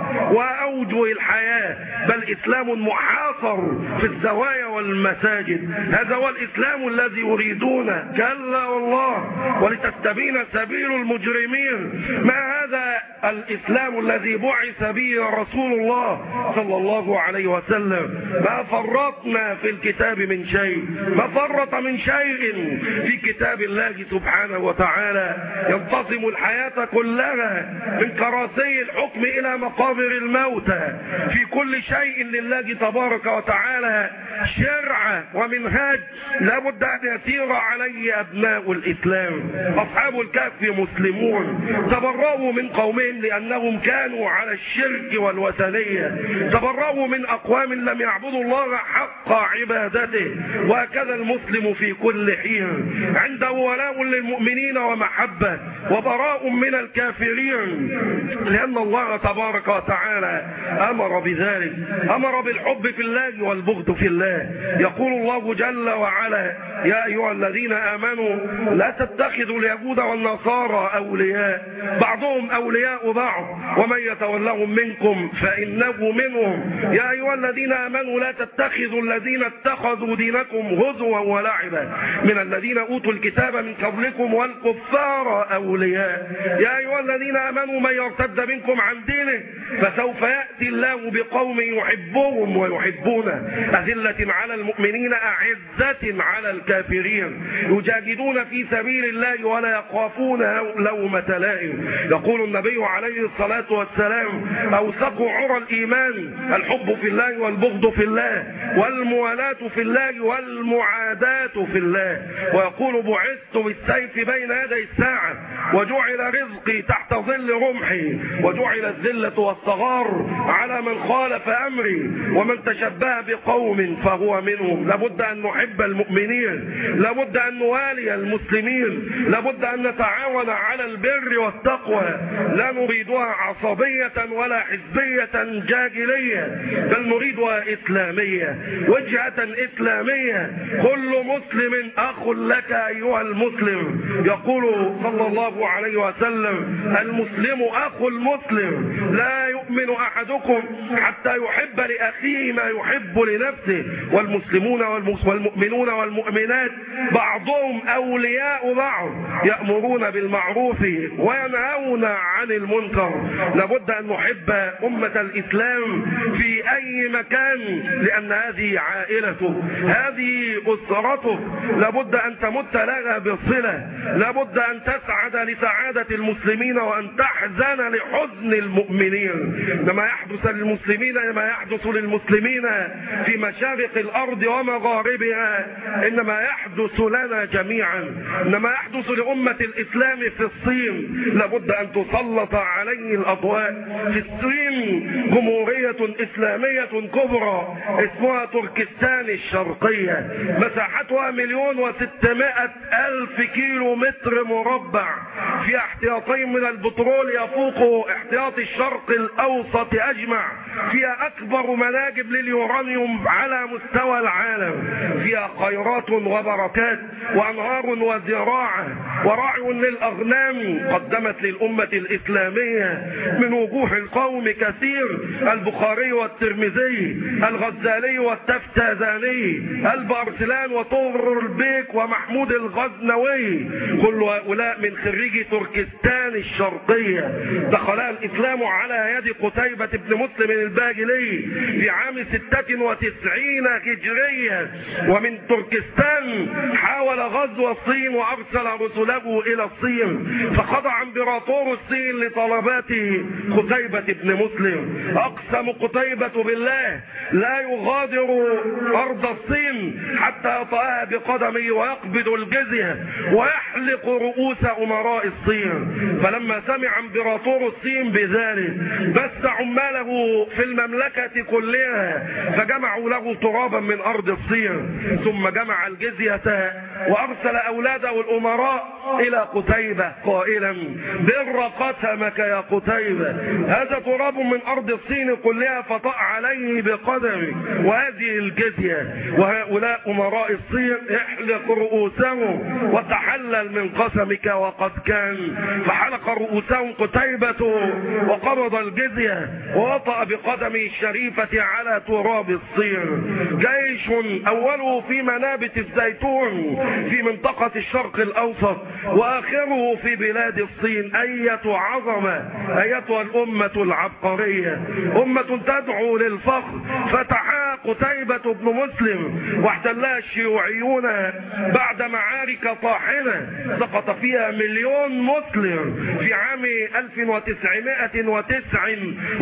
وأوجه الحياة، بل إسلام محاصر في الزوايا والمساجد. هذا هو الإسلام الذي يريدونه. كلا والله، ولتستبين سبيل المجرمين. ما هذا الإسلام الذي بعث به رسول الله صلى الله عليه وسلم. ما فرطنا في الكتاب من شيء، ما فرط من شيء في كتاب الله سبحانه وتعالى. ينتظم الحياة كلها من كراسي الحكم إلى مقابر الموتى، في كل شيء لله تبارك وتعالى شرع ومنهاج لابد أن يسير عليه أبناء الإسلام. أصحاب الكهف مسلمون، تبرؤوا من قومهم لأنهم كانوا على الشرك والوثنية، تبرؤوا من أقوام لم يعبدوا الله حق عبادته. وهكذا المسلم في كل حين عنده ولاء للمؤمنين ومحبة، وبراء من الكافرين، لأن الله تبارك وتعالى أمر بذلك، أمر بالحب في الله والبغض في الله. يقول الله جل وعلا: يا أيها الذين آمنوا لا تتخذوا اليهود والنصارى أولياء بعضهم أولياء بعض ومن يتولهم منكم فإنه منهم. يا أيها الذين آمنوا لا تتخذوا الذين اتخذوا دينكم هزوا ولعبا من الذين أوتوا الكتاب من قبلكم والكفار أولياء. يا أيها الذين آمنوا من يرتد منكم عن دينه فسوف يأتي الله بقوم يحبهم ويحبونه، أذلة على المؤمنين أعزة على الكافرين، يجاهدون في سبيل الله ولا يخافون لومة لائم. يقول النبي عليه الصلاة والسلام: أوثق عرى الإيمان الحب في الله والبغض في الله والموالاة في الله والمعاداة في الله. ويقول: بعثت بالسيف بين يدي الساعة وجعل رزقي تحت ظل رمحي وجعل الذلة والصغار على من خالف أمري ومن تشبه بقوم فهو منهم. لابد أن نحب المؤمنين، لابد أن نوالي المسلمين، لابد أن نتعاون على البر والتقوى. لا نريدها عصبية ولا حزبية جاهلية، بل نريدها إسلامية، وجهة إسلامية. كل مسلم أخ لك أيها المسلم. يقول صلى الله عليه وسلم: المسلم أخو المسلم، لا يؤمن أحدكم حتى يحب لأخيه ما يحب لنفسه. والمسلمون والمؤمنون والمؤمنات بعضهم أولياء بعض، يأمرون بالمعروف وينهون عن المنكر. لابد أن نحب أمة الإسلام في أي مكان، لأن هذه عائلته، هذه أسرته، لابد أن تمت لها بالصلة، لابد أن تسعد لسعادة المسلمين وأن تحزن لحزن المؤمنين. لما يحدث للمسلمين ما يحدث للمسلمين في مشارق الأرض ومغاربها إنما يحدث لنا جميعا. إنما يحدث لأمة الإسلام في الصين لابد أن تسلط عليه الأضواء. في الصين جمهورية إسلامية كبرى اسمها تركستان الشرقية، مساحتها مليون وستمائة ألف كيلو متر مربع، في احتياطين من البترول يفوق احتياط الشرق الأوسط أجمع، فيها أكبر مناجم لليورانيوم على مستوى العالم، فيها خيرات وبركات وأنهار وزراعة ورعي للأغنام. قدمت للأمة الإسلامية من وجوه القوم كثير: البخاري والترمذي، الغزالي والتفتازاني، البارسلان وطور البيك ومحمود الغزنوي، كل هؤلاء من خريجي تركستان الشرقية. دخلها الإسلام على يد قتيبة بن مسلم الباجلي في عام ستة وتسعين هجرية، ومن تركستان حاول غزو الصين وأرسل رسله إلى الصين، فخضع امبراطور الصين لطلبات قتيبة بن مسلم. أقسم قتيبة بالله لا يغادر أرض الصين حتى يطأها بقدمه ويقبض الجزية ويحلق رؤوس أمراء الصين. فلما سمع امبراطور الصين بذلك بث عماله في المملكة كلها فجمعوا له ترابا من أرض الصين، ثم جمع الجزية وأرسل أولاده الأمراء إلى قتيبة قائلا بر قسمك يا قتيبة، هذا تراب من أرض الصين كلها فطأ عليه بقدمه وهذه الجزية، وهؤلاء أمراء الصين احلق رؤوسهم وتحلل من قسمك وقد كان. فحلق رؤوسهم قتيبة وقبض الجزية ووطأ بقدمه الشريفة على تراب الصين. جيش أوله في منابت الزيتون في منطقة الشرق الأوسط وآخره في بلاد الصين. أية عظمة أيتها الأمة العبقرية، أمة تدعو للفخر فتحها قتيبة بن مسلم واحتلها الشيوعيون بعد معارك طاحنة سقط فيها مليون مسلم في عام ألف وتسعمائة وتسعة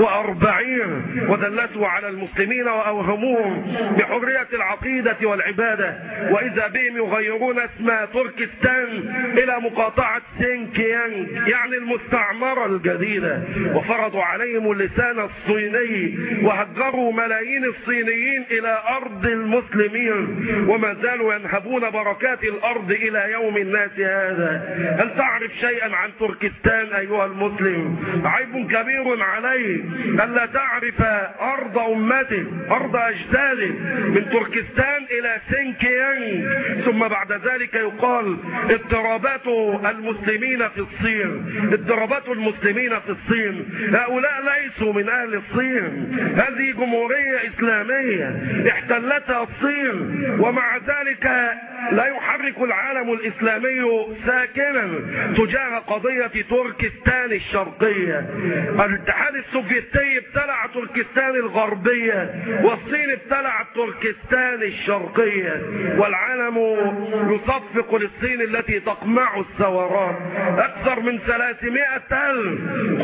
وأربعين، ودلسوا على المسلمين وأوهموهم بحرية العقيدة والعبادة، وإذا بهم يغيرون اسم تركستان إلى مقاطعة سينكيانج يعني المستعمرة الجديدة، وفرضوا عليهم اللسان الصيني وهجروا ملايين الصينيين إلى أرض المسلمين، وما زالوا ينهبون بركات الأرض إلى يوم الناس هذا. هل تعرف شيئا عن تركستان أيها المسلم؟ عيب كبير عليه ألا تعرف أرض أمته أرض أجداده من تركستان إلى سينكيانج. ثم بعد ذلك يقال اضطرابات المسلمين في الصين، اضطرابات المسلمين في الصين، هؤلاء ليسوا من أهل الصين، هذه جمهورية إسلامية احتلتها الصين، ومع ذلك لا يحرك العالم الإسلامي ساكنا تجاه قضية تركستان الشرقية. الاتحاد السوفيتي ابتلع تركستان الغربية والصين ابتلع تركستان الشرقية، والعالم يصفق للصين التي تقمع الثورات. أكثر من ثلاثمائة ألف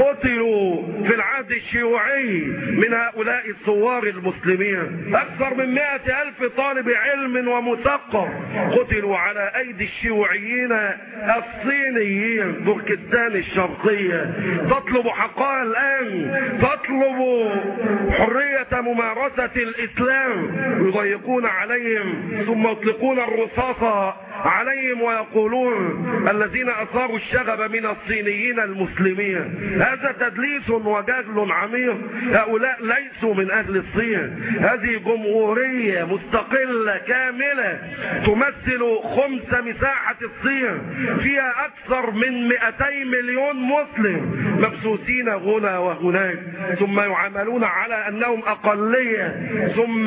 قتلوا في العهد الشيوعي من هؤلاء الثوار المسلمين، أكثر من مائة ألف طالب علم ومثقف قتلوا على أيدي الشيوعيين الصينيين. تركستان الشرقية تطلب حقها الآن، تطلب حرية ممارسة الإسلام، يضيقون عليهم ثم يطلقون الرصاص عليهم ويقولون الذين أثاروا الشغب من الصينيين المسلمين. هذا تدليس وجهل عميق، هؤلاء ليسوا من أهل الصين، هذه جمهورية مستقلة كاملة تمثل خمس مساحة الصين، فيها أكثر من مئتي مليون مسلم مبثوثين هنا وهناك، ثم يعاملون على أنهم أقلية، ثم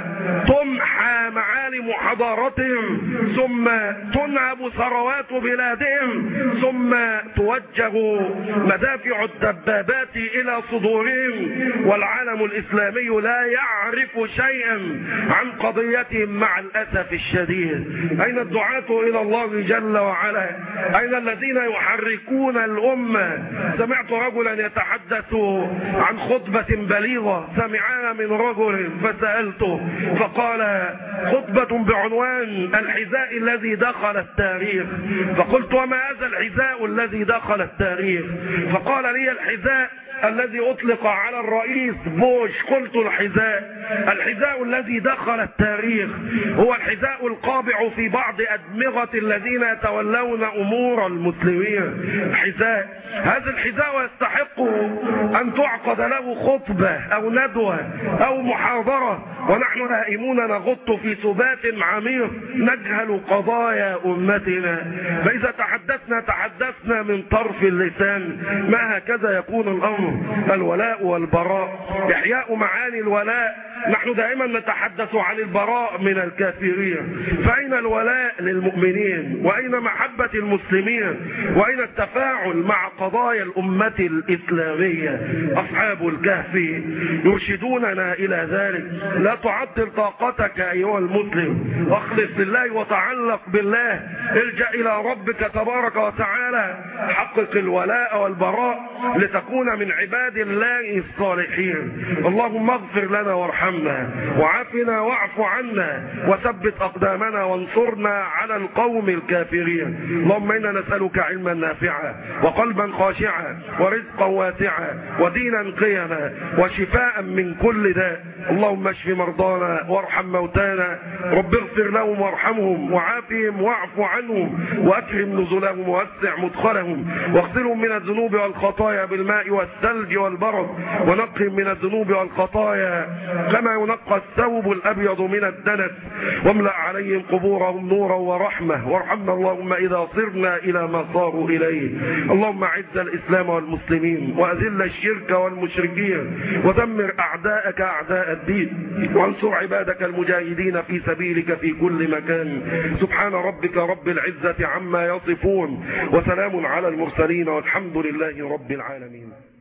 تمحى معالم حضارتهم، ثم تنهب ثروات بلادهم، ثم توجه مدافع الدبابات إلى صدورهم، والعالم الإسلامي لا يعرف شيئا عن قضيتهم مع الأسف الشديد. أين الدعاة إلى الله جل وعلا؟ أين الذين يحركون الأمة؟ سمعت رجلا يتحدث عن خطبة بليغة سمعها من رجل فسألته فقال خطبة بعنوان الحذاء الذي دخل التاريخ، فقلت وما هذا الحذاء الذي دخل التاريخ؟ فقال لي الحذاء الذي أطلق على الرئيس بوش. قلت الحذاء الحذاء الذي دخل التاريخ هو الحذاء القابع في بعض أدمغة الذين يتولون أمور المسلمين. حذاء هذا الحذاء يستحق أن تعقد له خطبة أو ندوة أو محاضرة، ونحن نائمون نغط في سبات عميق نجهل قضايا أمتنا، فإذا تحدثنا تحدثنا من طرف اللسان. ما هكذا يكون الأمر. الولاء والبراء، إحياء معاني الولاء. نحن دائما نتحدث عن البراء من الكافرين، فأين الولاء للمؤمنين؟ وأين محبة المسلمين؟ وأين التفاعل مع قضايا الأمة الإسلامية؟ أصحاب الكهف يرشدوننا إلى ذلك. لا تعطل طاقتك أيها المسلم، واخلص لله وتعلق بالله، الجأ إلى ربك تبارك وتعالى، حقق الولاء والبراء لتكون من عباد الله الصالحين. اللهم اغفر لنا وارحمنا وارحمنا، وعافنا واعف عنا، وثبت أقدامنا وانصرنا على القوم الكافرين. اللهم إنا نسألك علما نافعا وقلبا خاشعا ورزقا واسعا ودينا قيما وشفاء من كل داء. اللهم اشف مرضانا وارحم موتانا، رب اغفر لهم وارحمهم وعافهم واعف عنهم واكرم نزلهم ووسع مدخلهم، واغسلهم من الذنوب والخطايا بالماء والثلج والبرد، ونقهم من الذنوب والخطايا كما ينقى الثوب الابيض من الدنس، واملأ عليهم قبورهم نورا ورحمة. وارحمنا اللهم إذا صرنا إلى ما صاروا إليه. اللهم اعز الإسلام والمسلمين وأذل الشرك والمشركين ودمر أعداءك أعداء الدين، وانصر عبادك المجاهدين في سبيلك في كل مكان. سبحان ربك رب العزة عما يصفون، وسلام على المرسلين، والحمد لله رب العالمين.